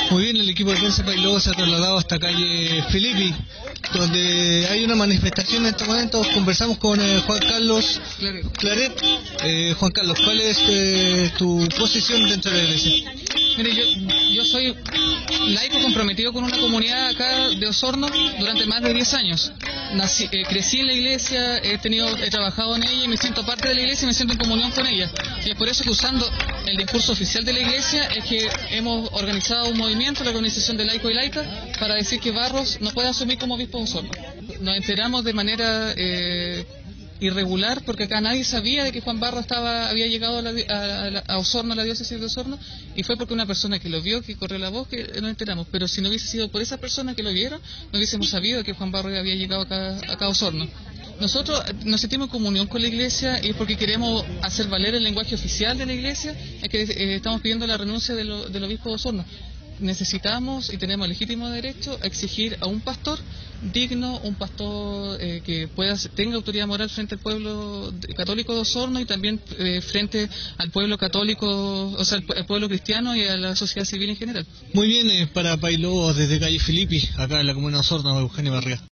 Muy bien, el equipo de prensa Pailó se ha trasladado hasta calle Filippi, donde hay una manifestación en estos momentos. Conversamos con Juan Carlos Claret. Juan Carlos, ¿cuál es tu posición dentro de la iglesia? Mire, yo soy laico comprometido con una comunidad acá de Osorno durante más de 10 años. Crecí en la iglesia, he trabajado en ella y me siento parte de la iglesia y me siento en comunión con ella. Y es por eso que, usando el discurso oficial de la iglesia, es que hemos organizado un movimiento, la Organización de Laicos y Laicas, para decir que Barros no puede asumir como obispo de Osorno. Nos enteramos de manera irregular, porque acá nadie sabía de que Juan Barros había llegado a Osorno, a la diócesis de Osorno, y fue porque una persona que lo vio, que corrió la voz, que nos enteramos. Pero si no hubiese sido por esa persona que lo vieron, no hubiésemos sabido que Juan Barros había llegado acá a Osorno. Nosotros nos sentimos en comunión con la iglesia y es porque queremos hacer valer el lenguaje oficial de la iglesia, es que estamos pidiendo la renuncia del obispo de Osorno. Necesitamos y tenemos legítimo derecho a exigir a un pastor digno, un pastor que tenga autoridad moral frente al pueblo católico de Osorno y también frente al pueblo católico, o sea, al pueblo cristiano y a la sociedad civil en general. Muy bien, para Pailó desde calle Filippi, acá en la comuna de Osorno, Eugenio Barriga.